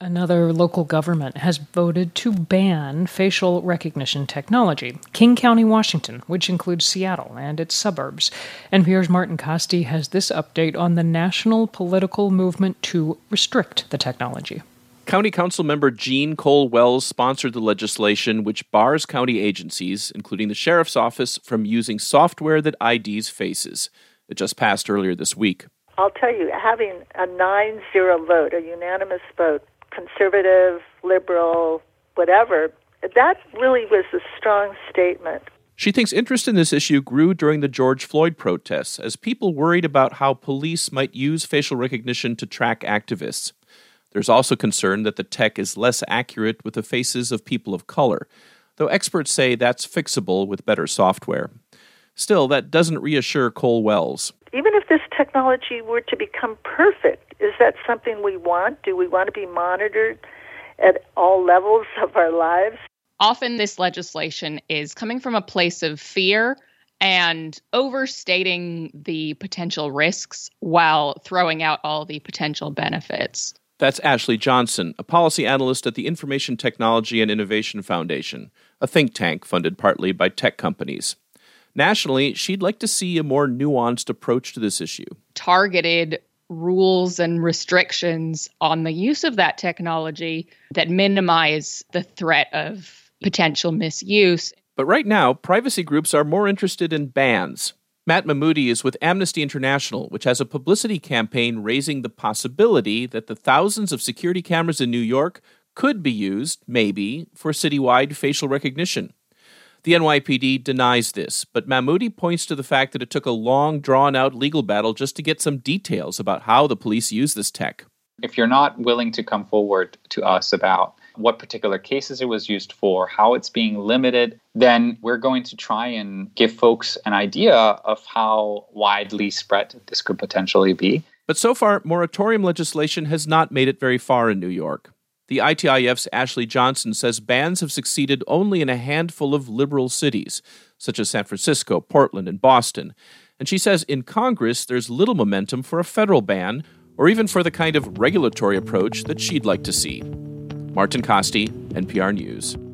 Another local government has voted to ban facial recognition technology. King County, Washington, which includes Seattle and its suburbs. NPR's Martin Kaste has this update on the national political movement to restrict the technology. County Council member Jean Cole Wells sponsored the legislation which bars county agencies, including the Sheriff's Office, from using software that IDs faces. It just passed earlier this week. I'll tell you, having a 9-0 vote, a unanimous vote, conservative, liberal, whatever, that really was a strong statement. She thinks interest in this issue grew during the George Floyd protests as people worried about how police might use facial recognition to track activists. There's also concern that the tech is less accurate with the faces of people of color, though experts say that's fixable with better software. Still, that doesn't reassure Cole Wells. Even if this technology were to become perfect, is that something we want? Do we want to be monitored at all levels of our lives? Often this legislation is coming from a place of fear and overstating the potential risks while throwing out all the potential benefits. That's Ashley Johnson, a policy analyst at the Information Technology and Innovation Foundation, a think tank funded partly by tech companies. Nationally, she'd like to see a more nuanced approach to this issue. Targeted rules and restrictions on the use of that technology that minimize the threat of potential misuse. But right now, privacy groups are more interested in bans. Matt Mahmoudi is with Amnesty International, which has a publicity campaign raising the possibility that the thousands of security cameras in New York could be used, maybe, for citywide facial recognition. The NYPD denies this, but Mahmoudi points to the fact that it took a long, drawn-out legal battle just to get some details about how the police use this tech. If you're not willing to come forward to us about what particular cases it was used for, how it's being limited, then we're going to try and give folks an idea of how widely spread this could potentially be. But so far, moratorium legislation has not made it very far in New York. The ITIF's Ashley Johnson says bans have succeeded only in a handful of liberal cities, such as San Francisco, Portland, and Boston. And she says in Congress there's little momentum for a federal ban, or even for the kind of regulatory approach that she'd like to see. Martin Kaste, NPR News.